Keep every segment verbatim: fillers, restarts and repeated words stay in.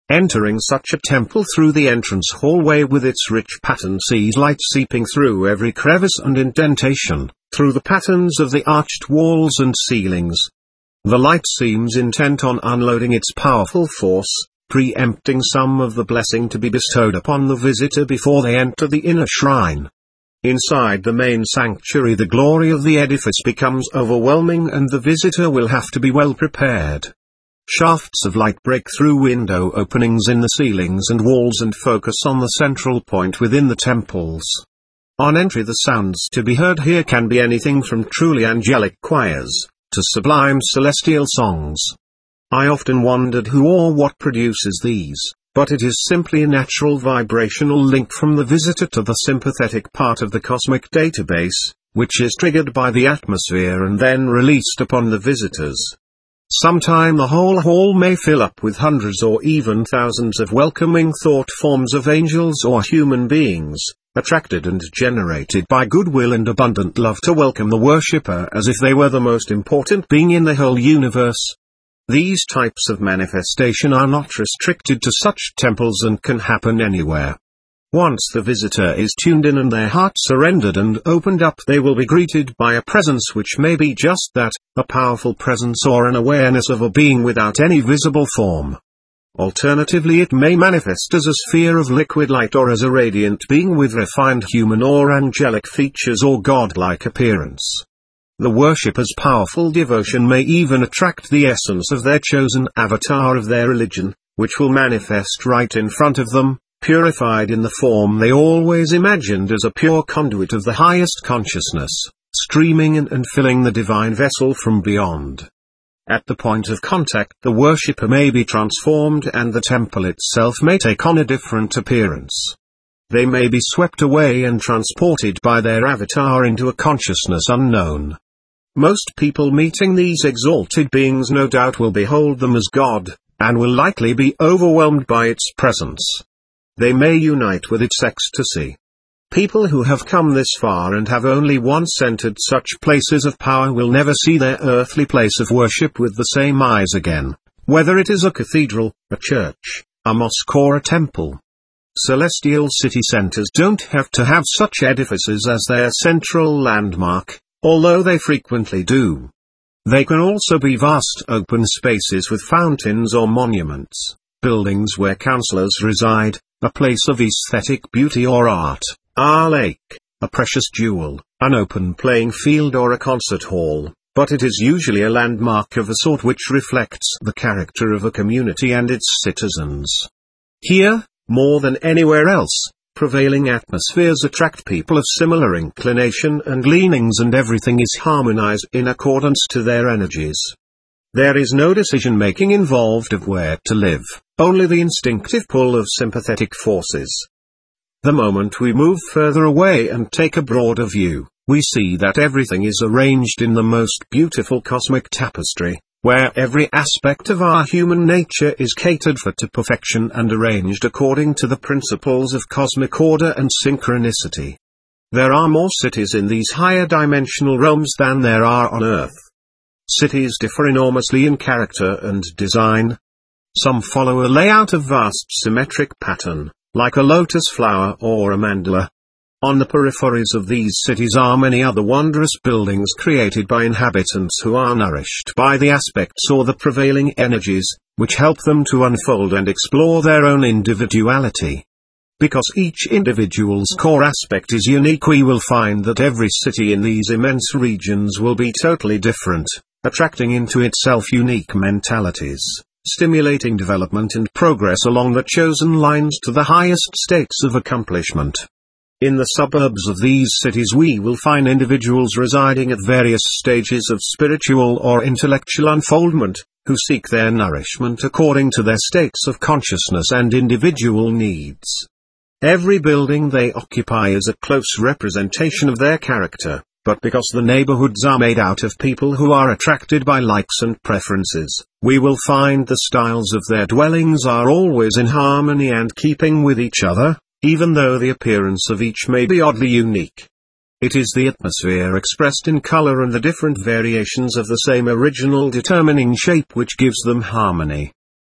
Entering such a temple through the entrance hallway with its rich pattern sees light seeping through every crevice and indentation, through the patterns of the arched walls and ceilings. The light seems intent on unloading its powerful force, preempting some of the blessing to be bestowed upon the visitor before they enter the inner shrine. Inside the main sanctuary, the glory of the edifice becomes overwhelming and the visitor will have to be well prepared. Shafts of light break through window openings in the ceilings and walls and focus on the central point within the temples. On entry, the sounds to be heard here can be anything from truly angelic choirs to sublime celestial songs. I often wondered who or what produces these, but it is simply a natural vibrational link from the visitor to the sympathetic part of the cosmic database, which is triggered by the atmosphere and then released upon the visitors. Sometime the whole hall may fill up with hundreds or even thousands of welcoming thought forms of angels or human beings, attracted and generated by goodwill and abundant love to welcome the worshipper as if they were the most important being in the whole universe. These types of manifestation are not restricted to such temples and can happen anywhere. Once the visitor is tuned in and their heart surrendered and opened up, they will be greeted by a presence which may be just that, a powerful presence or an awareness of a being without any visible form. Alternatively, it may manifest as a sphere of liquid light or as a radiant being with refined human or angelic features or godlike appearance. The worshipper's powerful devotion may even attract the essence of their chosen avatar of their religion, which will manifest right in front of them, purified in the form they always imagined as a pure conduit of the highest consciousness, streaming in and filling the divine vessel from beyond. At the point of contact, the worshipper may be transformed and the temple itself may take on a different appearance. They may be swept away and transported by their avatar into a consciousness unknown. Most people meeting these exalted beings no doubt will behold them as God, and will likely be overwhelmed by its presence. They may unite with its ecstasy. People who have come this far and have only once entered such places of power will never see their earthly place of worship with the same eyes again, whether it is a cathedral, a church, a mosque or a temple. Celestial city centers don't have to have such edifices as their central landmark, although they frequently do. They can also be vast open spaces with fountains or monuments, buildings where counselors reside, a place of aesthetic beauty or art, a lake, a precious jewel, an open playing field or a concert hall, but it is usually a landmark of a sort which reflects the character of a community and its citizens. Here, more than anywhere else, prevailing atmospheres attract people of similar inclination and leanings, and everything is harmonized in accordance to their energies. There is no decision-making involved of where to live, only the instinctive pull of sympathetic forces. The moment we move further away and take a broader view, we see that everything is arranged in the most beautiful cosmic tapestry, where every aspect of our human nature is catered for to perfection and arranged according to the principles of cosmic order and synchronicity. There are more cities in these higher dimensional realms than there are on Earth. Cities differ enormously in character and design. Some follow a layout of vast symmetric pattern, like a lotus flower or a mandala. On the peripheries of these cities are many other wondrous buildings created by inhabitants who are nourished by the aspects or the prevailing energies, which help them to unfold and explore their own individuality. Because each individual's core aspect is unique, we will find that every city in these immense regions will be totally different, attracting into itself unique mentalities, stimulating development and progress along the chosen lines to the highest states of accomplishment. In the suburbs of these cities we will find individuals residing at various stages of spiritual or intellectual unfoldment, who seek their nourishment according to their states of consciousness and individual needs. Every building they occupy is a close representation of their character, but because the neighborhoods are made out of people who are attracted by likes and preferences, we will find the styles of their dwellings are always in harmony and keeping with each other, even though the appearance of each may be oddly unique. It is the atmosphere expressed in color and the different variations of the same original determining shape which gives them harmony.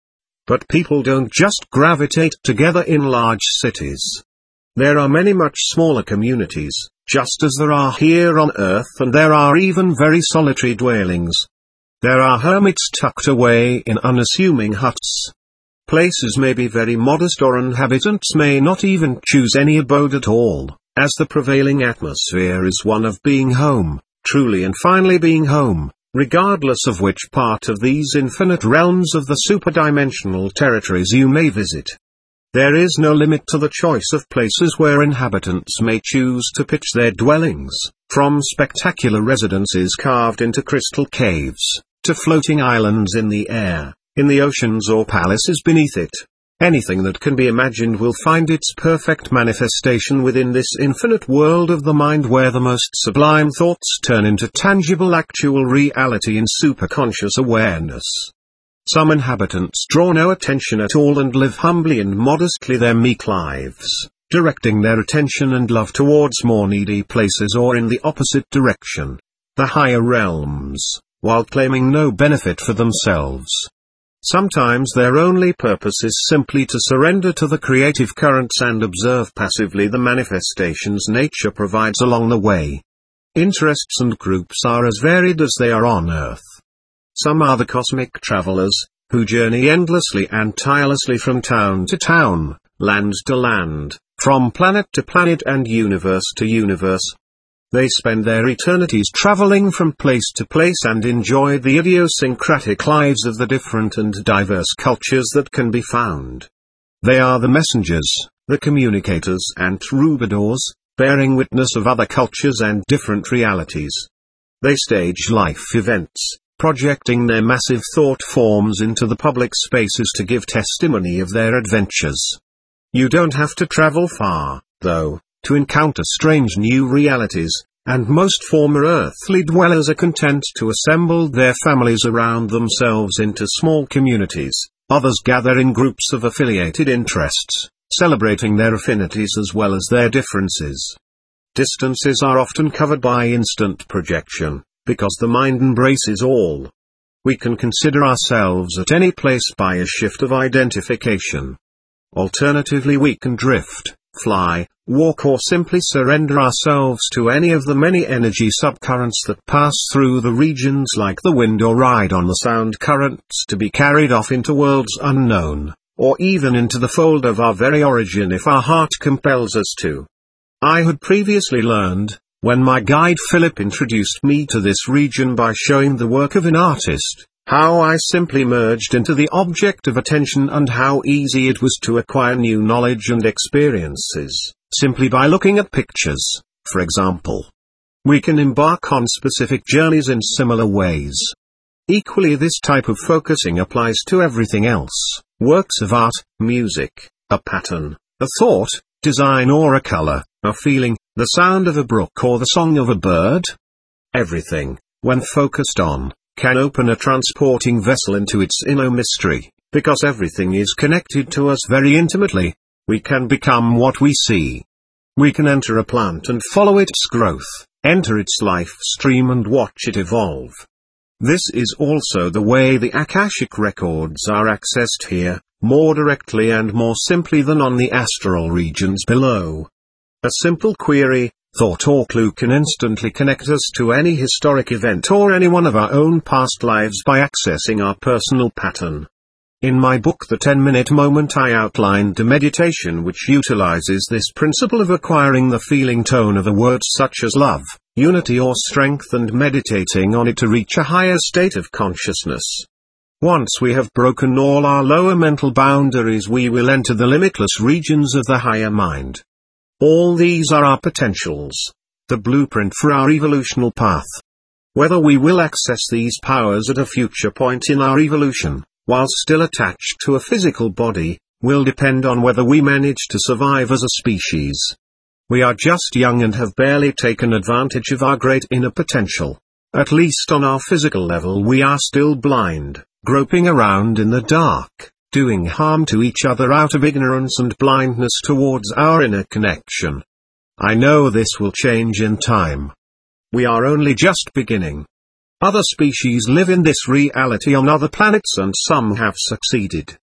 But people don't just gravitate together in large cities. There are many much smaller communities, just as there are here on Earth, and there are even very solitary dwellings. There are hermits tucked away in unassuming huts. Places may be very modest, or inhabitants may not even choose any abode at all, as the prevailing atmosphere is one of being home, truly and finally being home, regardless of which part of these infinite realms of the superdimensional territories you may visit. There is no limit to the choice of places where inhabitants may choose to pitch their dwellings, from spectacular residences carved into crystal caves, to floating islands in the air, in the oceans, or palaces beneath it. Anything that can be imagined will find its perfect manifestation within this infinite world of the mind, where the most sublime thoughts turn into tangible actual reality in superconscious awareness. Some inhabitants draw no attention at all and live humbly and modestly their meek lives, directing their attention and love towards more needy places, or in the opposite direction, the higher realms, while claiming no benefit for themselves. Sometimes their only purpose is simply to surrender to the creative currents and observe passively the manifestations nature provides along the way. Interests and groups are as varied as they are on Earth. Some are the cosmic travelers, who journey endlessly and tirelessly from town to town, land to land, from planet to planet and universe to universe. They spend their eternities traveling from place to place and enjoy the idiosyncratic lives of the different and diverse cultures that can be found. They are the messengers, the communicators and troubadours, bearing witness of other cultures and different realities. They stage life events, projecting their massive thought forms into the public spaces to give testimony of their adventures. You don't have to travel far, though, to encounter strange new realities, and most former earthly dwellers are content to assemble their families around themselves into small communities. Others gather in groups of affiliated interests, celebrating their affinities as well as their differences. Distances are often covered by instant projection, because the mind embraces all. We can consider ourselves at any place by a shift of identification. Alternatively, we can drift, fly, walk, or simply surrender ourselves to any of the many energy subcurrents that pass through the regions like the wind, or ride on the sound currents to be carried off into worlds unknown, or even into the fold of our very origin if our heart compels us to. I had previously learned, when my guide Philip introduced me to this region by showing the work of an artist, how I simply merged into the object of attention and how easy it was to acquire new knowledge and experiences, simply by looking at pictures, for example. We can embark on specific journeys in similar ways. Equally, this type of focusing applies to everything else: works of art, music, a pattern, a thought, design or a color, a feeling, the sound of a brook or the song of a bird. Everything, when focused on, can open a transporting vessel into its inner mystery, because everything is connected to us very intimately. We can become what we see. We can enter a plant and follow its growth, enter its life stream and watch it evolve. This is also the way the Akashic records are accessed here, more directly and more simply than on the astral regions below. A simple query, thought or clue can instantly connect us to any historic event or any one of our own past lives by accessing our personal pattern. In my book The ten-Minute Moment, I outlined a meditation which utilizes this principle of acquiring the feeling tone of a word such as love, unity or strength, and meditating on it to reach a higher state of consciousness. Once we have broken all our lower mental boundaries, we will enter the limitless regions of the higher mind. All these are our potentials, the blueprint for our evolutional path. Whether we will access these powers at a future point in our evolution, while still attached to a physical body, will depend on whether we manage to survive as a species. We are just young and have barely taken advantage of our great inner potential. At least on our physical level we are still blind, groping around in the dark, doing harm to each other out of ignorance and blindness towards our inner connection. I know this will change in time. We are only just beginning. Other species live in this reality on other planets and some have succeeded.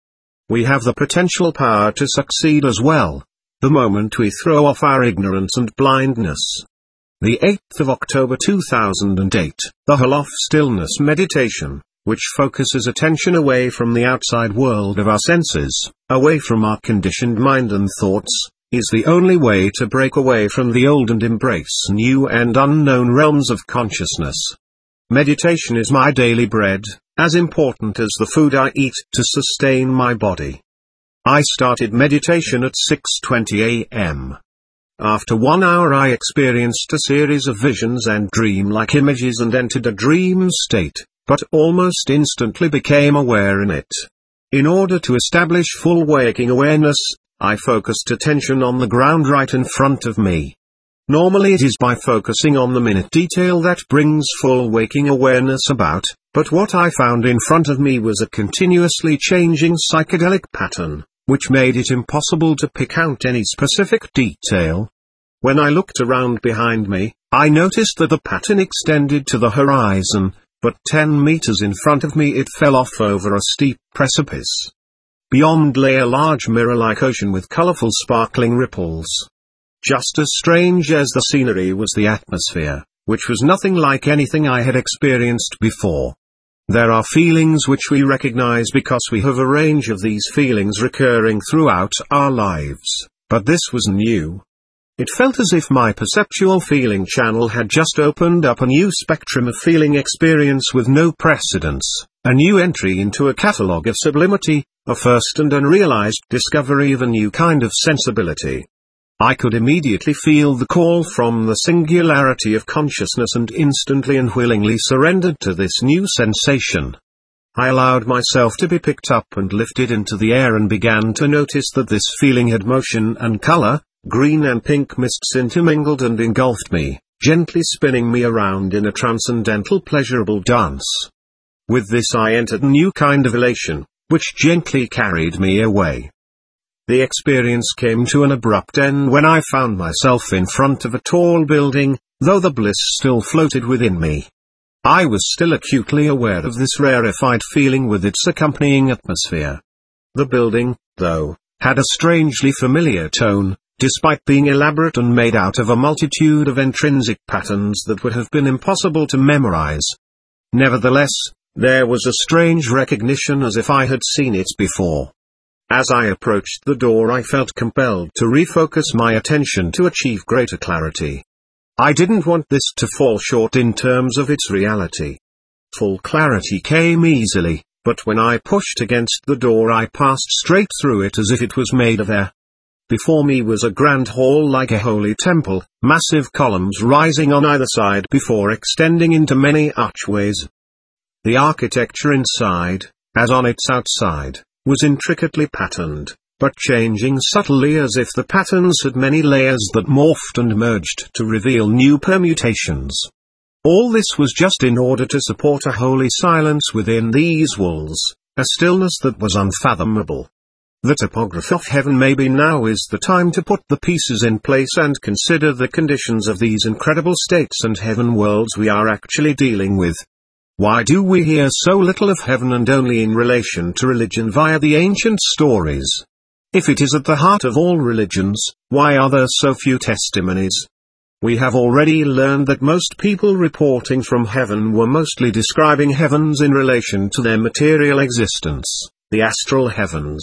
We have the potential power to succeed as well, the moment we throw off our ignorance and blindness. The eighth of October two thousand eight, the Halaf Stillness Meditation, which focuses attention away from the outside world of our senses, away from our conditioned mind and thoughts, is the only way to break away from the old and embrace new and unknown realms of consciousness. Meditation is my daily bread, as important as the food I eat to sustain my body. I started meditation at six twenty a m After one hour I experienced a series of visions and dream-like images and entered a dream state, but almost instantly became aware in it. In order to establish full waking awareness, I focused attention on the ground right in front of me. Normally it is by focusing on the minute detail that brings full waking awareness about, but what I found in front of me was a continuously changing psychedelic pattern, which made it impossible to pick out any specific detail. When I looked around behind me, I noticed that the pattern extended to the horizon, but ten meters in front of me it fell off over a steep precipice. Beyond lay a large mirror-like ocean with colorful sparkling ripples. Just as strange as the scenery was the atmosphere, which was nothing like anything I had experienced before. There are feelings which we recognize because we have a range of these feelings recurring throughout our lives, but this was new. It felt as if my perceptual feeling channel had just opened up a new spectrum of feeling experience with no precedence, a new entry into a catalogue of sublimity, a first and unrealized discovery of a new kind of sensibility. I could immediately feel the call from the singularity of consciousness and instantly and willingly surrendered to this new sensation. I allowed myself to be picked up and lifted into the air and began to notice that this feeling had motion and color. Green and pink mists intermingled and engulfed me, gently spinning me around in a transcendental pleasurable dance. With this I entered a new kind of elation, which gently carried me away. The experience came to an abrupt end when I found myself in front of a tall building, though the bliss still floated within me. I was still acutely aware of this rarefied feeling with its accompanying atmosphere. The building, though, had a strangely familiar tone, despite being elaborate and made out of a multitude of intrinsic patterns that would have been impossible to memorize. Nevertheless, there was a strange recognition as if I had seen it before. As I approached the door I felt compelled to refocus my attention to achieve greater clarity. I didn't want this to fall short in terms of its reality. Full clarity came easily, but when I pushed against the door I passed straight through it as if it was made of air. Before me was a grand hall like a holy temple, massive columns rising on either side before extending into many archways. The architecture inside, as on its outside, was intricately patterned, but changing subtly as if the patterns had many layers that morphed and merged to reveal new permutations. All this was just in order to support a holy silence within these walls, a stillness that was unfathomable. The topography of heaven maybe now is the time to put the pieces in place and consider the conditions of these incredible states and heaven worlds we are actually dealing with. Why do we hear so little of heaven and only in relation to religion via the ancient stories? If it is at the heart of all religions, why are there so few testimonies? We have already learned that most people reporting from heaven were mostly describing heavens in relation to their material existence, the astral heavens.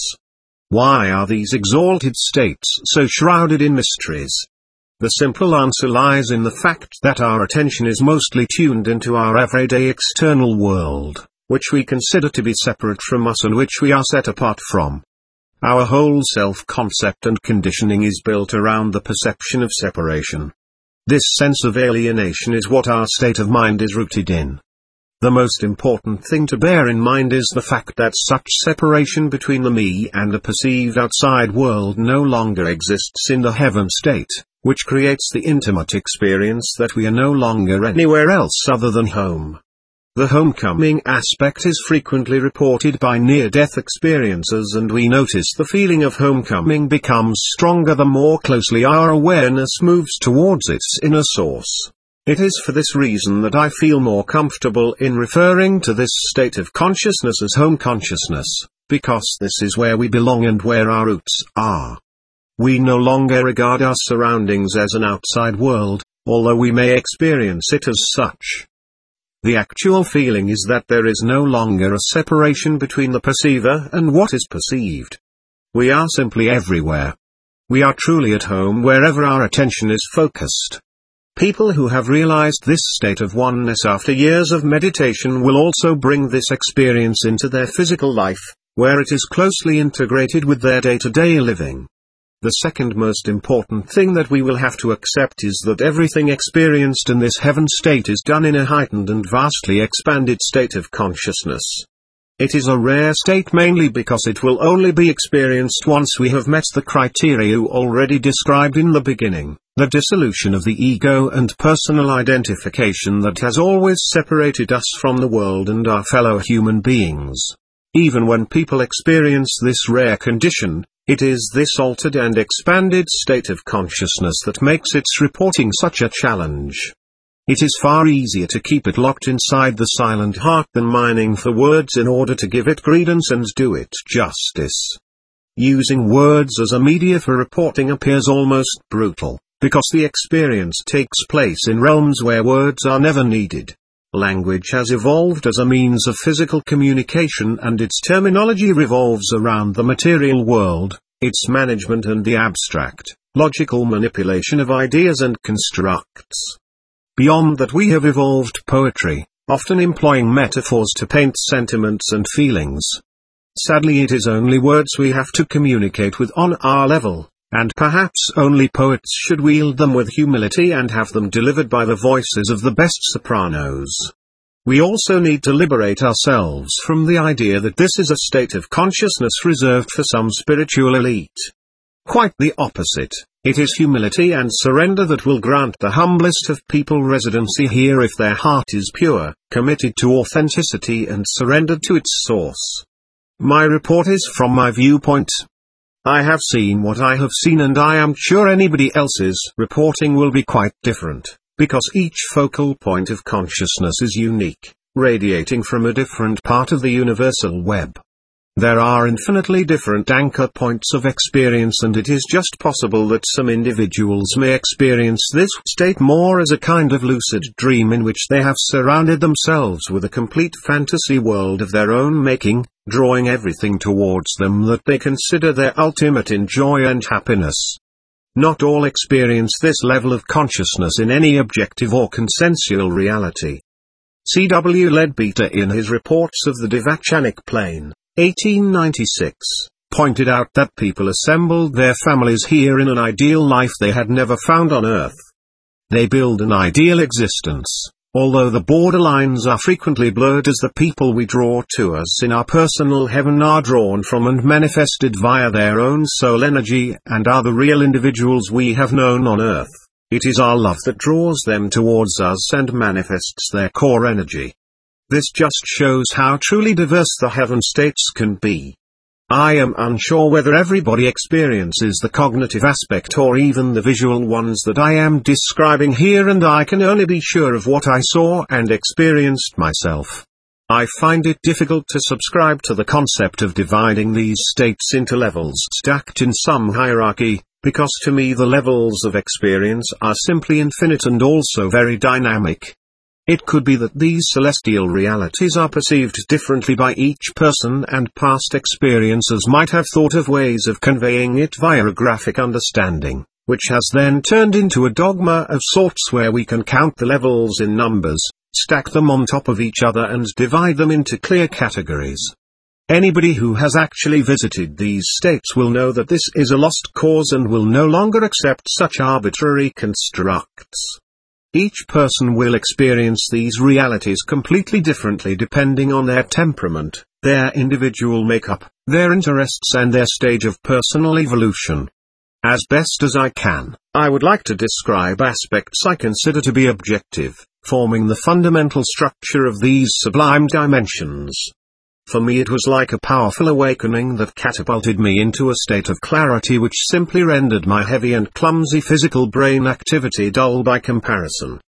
Why are these exalted states so shrouded in mysteries? The simple answer lies in the fact that our attention is mostly tuned into our everyday external world, which we consider to be separate from us and which we are set apart from. Our whole self-concept and conditioning is built around the perception of separation. This sense of alienation is what our state of mind is rooted in. The most important thing to bear in mind is the fact that such separation between the me and the perceived outside world no longer exists in the heaven state, which creates the intimate experience that we are no longer anywhere else other than home. The homecoming aspect is frequently reported by near-death experiencers, and we notice the feeling of homecoming becomes stronger the more closely our awareness moves towards its inner source. It is for this reason that I feel more comfortable in referring to this state of consciousness as home consciousness, because this is where we belong and where our roots are. We no longer regard our surroundings as an outside world, although we may experience it as such. The actual feeling is that there is no longer a separation between the perceiver and what is perceived. We are simply everywhere. We are truly at home wherever our attention is focused. People who have realized this state of oneness after years of meditation will also bring this experience into their physical life, where it is closely integrated with their day-to-day living. The second most important thing that we will have to accept is that everything experienced in this heaven state is done in a heightened and vastly expanded state of consciousness. It is a rare state mainly because it will only be experienced once we have met the criteria already described in the beginning, the dissolution of the ego and personal identification that has always separated us from the world and our fellow human beings. Even when people experience this rare condition, it is this altered and expanded state of consciousness that makes its reporting such a challenge. It is far easier to keep it locked inside the silent heart than mining for words in order to give it credence and do it justice. Using words as a media for reporting appears almost brutal, because the experience takes place in realms where words are never needed. Language has evolved as a means of physical communication and its terminology revolves around the material world, its management and the abstract, logical manipulation of ideas and constructs. Beyond that we have evolved poetry, often employing metaphors to paint sentiments and feelings. Sadly it is only words we have to communicate with on our level, and perhaps only poets should wield them with humility and have them delivered by the voices of the best sopranos. We also need to liberate ourselves from the idea that this is a state of consciousness reserved for some spiritual elite. Quite the opposite. It is humility and surrender that will grant the humblest of people residency here if their heart is pure, committed to authenticity and surrendered to its source. My report is from my viewpoint. I have seen what I have seen and I am sure anybody else's reporting will be quite different, because each focal point of consciousness is unique, radiating from a different part of the universal web. There are infinitely different anchor points of experience and it is just possible that some individuals may experience this state more as a kind of lucid dream in which they have surrounded themselves with a complete fantasy world of their own making, drawing everything towards them that they consider their ultimate in joy and happiness. Not all experience this level of consciousness in any objective or consensual reality. C W Leadbeater in his reports of the Devachanic plane, eighteen ninety-six, pointed out that people assembled their families here in an ideal life they had never found on Earth. They build an ideal existence, although the borderlines are frequently blurred as the people we draw to us in our personal heaven are drawn from and manifested via their own soul energy and are the real individuals we have known on Earth. It is our love that draws them towards us and manifests their core energy. This just shows how truly diverse the heaven states can be. I am unsure whether everybody experiences the cognitive aspect or even the visual ones that I am describing here, and I can only be sure of what I saw and experienced myself. I find it difficult to subscribe to the concept of dividing these states into levels stacked in some hierarchy, because to me the levels of experience are simply infinite and also very dynamic. It could be that these celestial realities are perceived differently by each person and past experiences might have thought of ways of conveying it via a graphic understanding, which has then turned into a dogma of sorts where we can count the levels in numbers, stack them on top of each other and divide them into clear categories. Anybody who has actually visited these states will know that this is a lost cause and will no longer accept such arbitrary constructs. Each person will experience these realities completely differently depending on their temperament, their individual makeup, their interests and their stage of personal evolution. As best as I can, I would like to describe aspects I consider to be objective, forming the fundamental structure of these sublime dimensions. For me it was like a powerful awakening that catapulted me into a state of clarity which simply rendered my heavy and clumsy physical brain activity dull by comparison.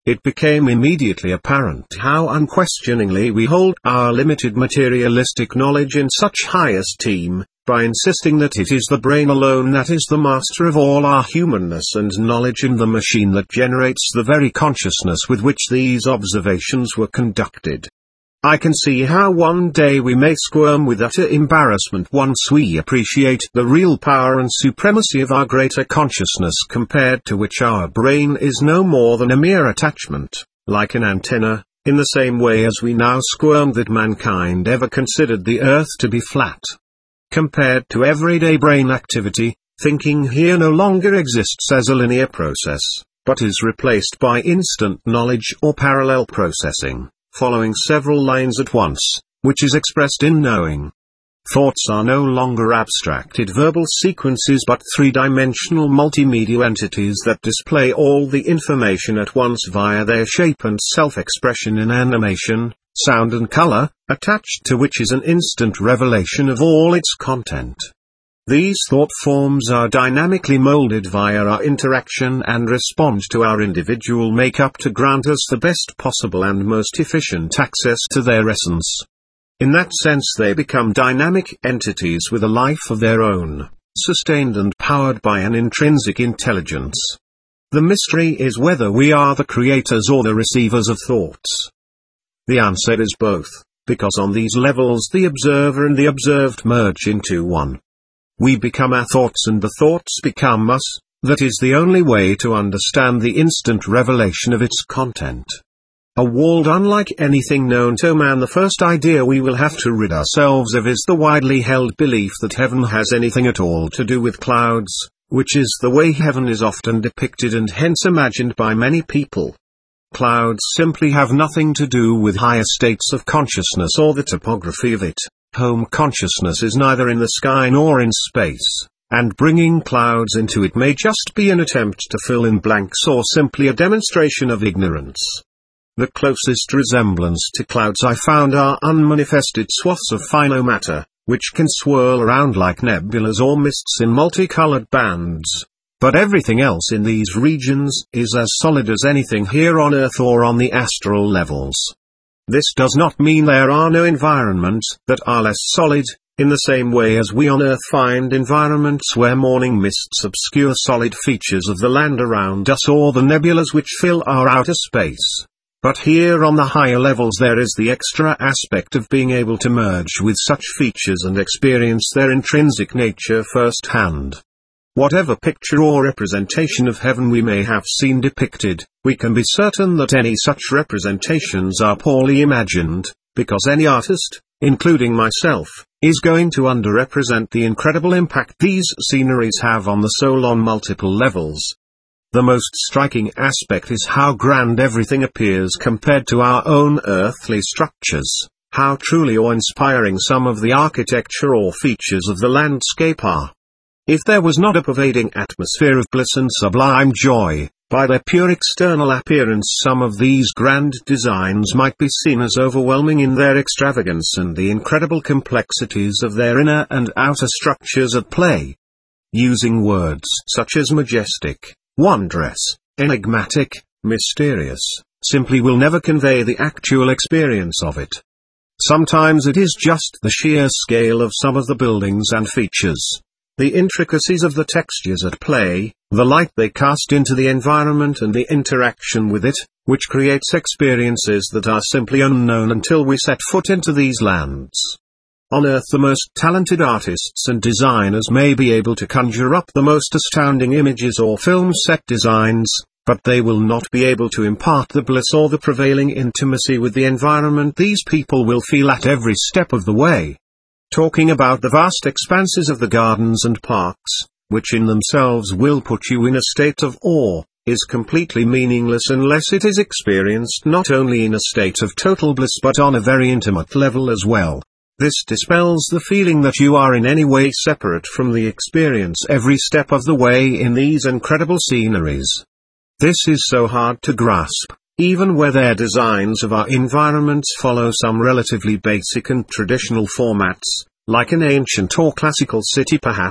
it became immediately apparent how unquestioningly we hold our limited materialistic knowledge in such high esteem, by insisting that it is the brain alone that is the master of all our humanness and knowledge, and the machine that generates the very consciousness with which these observations were conducted. I can see how one day we may squirm with utter embarrassment once we appreciate the real power and supremacy of our greater consciousness, compared to which our brain is no more than a mere attachment, like an antenna, in the same way as we now squirm that mankind ever considered the earth to be flat. Compared to everyday brain activity, thinking here no longer exists as a linear process, but is replaced by instant knowledge or parallel processing, following several lines at once, which is expressed in knowing. Thoughts are no longer abstracted verbal sequences but three-dimensional multimedia entities that display all the information at once via their shape and self-expression in animation, sound and color, attached to which is an instant revelation of all its content. These thought forms are dynamically molded via our interaction and respond to our individual makeup to grant us the best possible and most efficient access to their essence. In that sense they become dynamic entities with a life of their own, sustained and powered by an intrinsic intelligence. The mystery is whether we are the creators or the receivers of thoughts. The answer is both, because on these levels the observer and the observed merge into one. We become our thoughts and the thoughts become us. That is the only way to understand the instant revelation of its content. A world unlike anything known to man. The first idea we will have to rid ourselves of is the widely held belief that heaven has anything at all to do with clouds, which is the way heaven is often depicted and hence imagined by many people. Clouds simply have nothing to do with higher states of consciousness or the topography of it. Home consciousness is neither in the sky nor in space, and bringing clouds into it may just be an attempt to fill in blanks or simply a demonstration of ignorance. The closest resemblance to clouds I found are unmanifested swaths of finer matter, which can swirl around like nebulas or mists in multicolored bands. But everything else in these regions is as solid as anything here on Earth or on the astral levels. This does not mean there are no environments that are less solid, in the same way as we on Earth find environments where morning mists obscure solid features of the land around us or the nebulas which fill our outer space. But here on the higher levels there is the extra aspect of being able to merge with such features and experience their intrinsic nature firsthand. Whatever picture or representation of heaven we may have seen depicted, we can be certain that any such representations are poorly imagined, because any artist, including myself, is going to underrepresent the incredible impact these sceneries have on the soul on multiple levels. The most striking aspect is how grand everything appears compared to our own earthly structures, how truly awe-inspiring some of the architecture or features of the landscape are. If there was not a pervading atmosphere of bliss and sublime joy, by their pure external appearance some of these grand designs might be seen as overwhelming in their extravagance and the incredible complexities of their inner and outer structures at play. Using words such as majestic, wondrous, enigmatic, mysterious, simply will never convey the actual experience of it. Sometimes it is just the sheer scale of some of the buildings and features, the intricacies of the textures at play, the light they cast into the environment and the interaction with it, which creates experiences that are simply unknown until we set foot into these lands. On Earth the most talented artists and designers may be able to conjure up the most astounding images or film set designs, but they will not be able to impart the bliss or the prevailing intimacy with the environment these people will feel at every step of the way. Talking about the vast expanses of the gardens and parks, which in themselves will put you in a state of awe, is completely meaningless unless it is experienced not only in a state of total bliss but on a very intimate level as well. This dispels the feeling that you are in any way separate from the experience every step of the way in these incredible sceneries. This is so hard to grasp, even where their designs of our environments follow some relatively basic and traditional formats, like an ancient or classical city perhaps,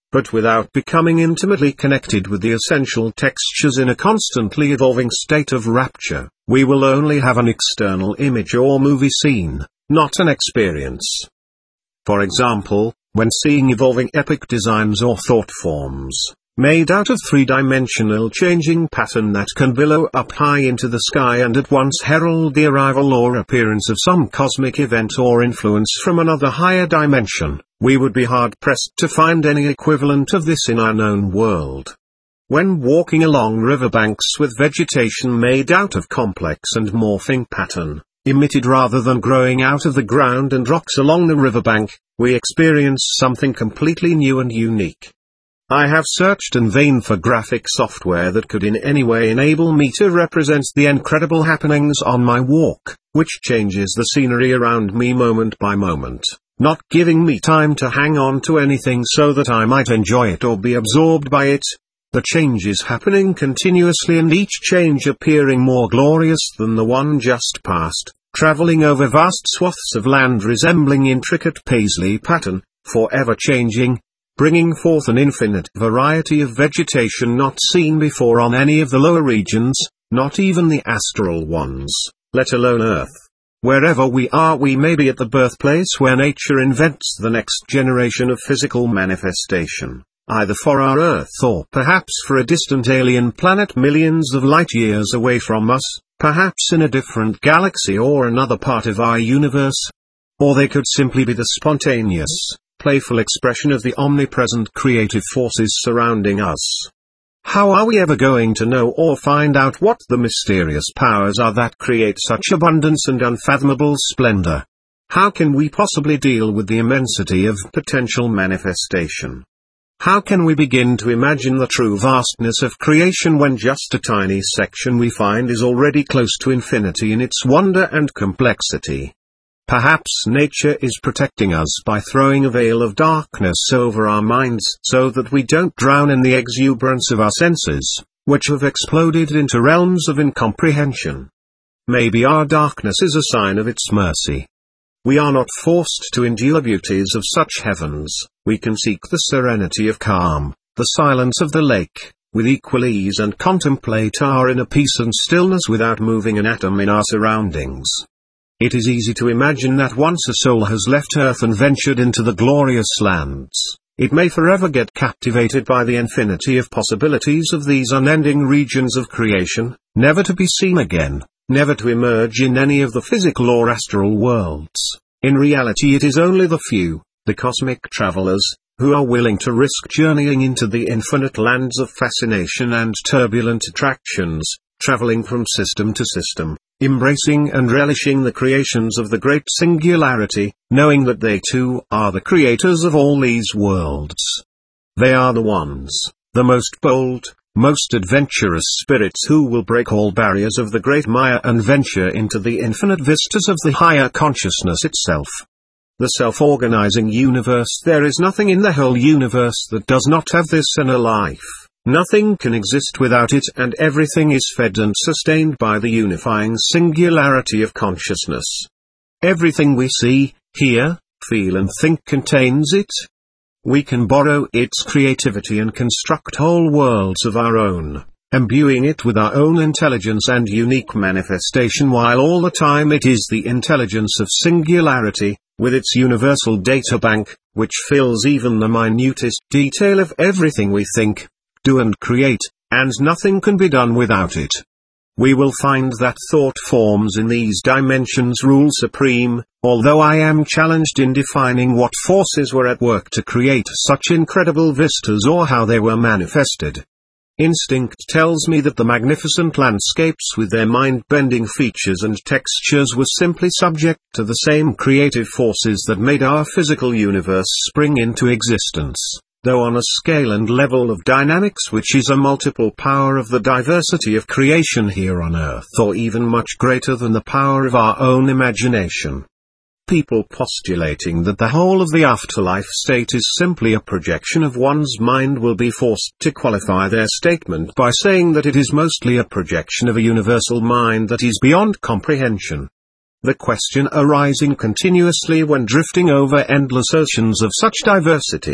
But without becoming intimately connected with the essential textures in a constantly evolving state of rapture, we will only have an external image or movie scene, not an experience. For example, when seeing evolving epic designs or thought forms, made out of three-dimensional changing pattern that can billow up high into the sky and at once herald the arrival or appearance of some cosmic event or influence from another higher dimension, we would be hard-pressed to find any equivalent of this in our known world. When walking along riverbanks with vegetation made out of complex and morphing pattern, emitted rather than growing out of the ground and rocks along the riverbank, we experience something completely new and unique. I have searched in vain for graphic software that could in any way enable me to represent the incredible happenings on my walk, which changes the scenery around me moment by moment, not giving me time to hang on to anything so that I might enjoy it or be absorbed by it. The change is happening continuously and each change appearing more glorious than the one just past, traveling over vast swaths of land resembling intricate paisley pattern, forever changing, bringing forth an infinite variety of vegetation not seen before on any of the lower regions, not even the astral ones, let alone Earth. Wherever we are, we may be at the birthplace where nature invents the next generation of physical manifestation, either for our Earth or perhaps for a distant alien planet millions of light years away from us, perhaps in a different galaxy or another part of our universe. Or they could simply be the spontaneous, playful expression of the omnipresent creative forces surrounding us. How are we ever going to know or find out what the mysterious powers are that create such abundance and unfathomable splendor? How can we possibly deal with the immensity of potential manifestation? How can we begin to imagine the true vastness of creation when just a tiny section we find is already close to infinity in its wonder and complexity? Perhaps nature is protecting us by throwing a veil of darkness over our minds so that we don't drown in the exuberance of our senses, which have exploded into realms of incomprehension. Maybe our darkness is a sign of its mercy. We are not forced to endure beauties of such heavens, we can seek the serenity of calm, the silence of the lake, with equal ease and contemplate our inner peace and stillness without moving an atom in our surroundings. It is easy to imagine that once a soul has left Earth and ventured into the glorious lands, it may forever get captivated by the infinity of possibilities of these unending regions of creation, never to be seen again, never to emerge in any of the physical or astral worlds. In reality it is only the few, the cosmic travelers, who are willing to risk journeying into the infinite lands of fascination and turbulent attractions, traveling from system to system, embracing and relishing the creations of the great singularity, knowing that they too are the creators of all these worlds. They are the ones, the most bold, most adventurous spirits who will break all barriers of the great Maya and venture into the infinite vistas of the higher consciousness itself. The self-organizing universe. There is nothing in the whole universe that does not have this inner life. Nothing can exist without it, and everything is fed and sustained by the unifying singularity of consciousness. Everything we see, hear, feel and think contains it. We can borrow its creativity and construct whole worlds of our own, imbuing it with our own intelligence and unique manifestation, while all the time it is the intelligence of singularity, with its universal data bank, which fills even the minutest detail of everything we think, do and create, and nothing can be done without it. We will find that thought forms in these dimensions rule supreme, although I am challenged in defining what forces were at work to create such incredible vistas or how they were manifested. Instinct tells me that the magnificent landscapes with their mind-bending features and textures were simply subject to the same creative forces that made our physical universe spring into existence, though on a scale and level of dynamics which is a multiple power of the diversity of creation here on Earth, or even much greater than the power of our own imagination. People postulating that the whole of the afterlife state is simply a projection of one's mind will be forced to qualify their statement by saying that it is mostly a projection of a universal mind that is beyond comprehension. The question arising continuously when drifting over endless oceans of such diversity,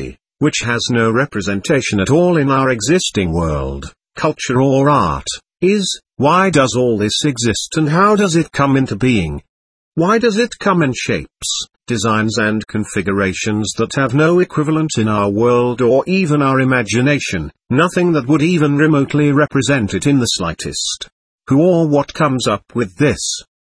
which has no representation at all in our existing world, culture or art, is, why does all this exist and how does it come into being? Why does it come in shapes, designs and configurations that have no equivalent in our world or even our imagination, nothing that would even remotely represent it in the slightest? Who or what comes up with this?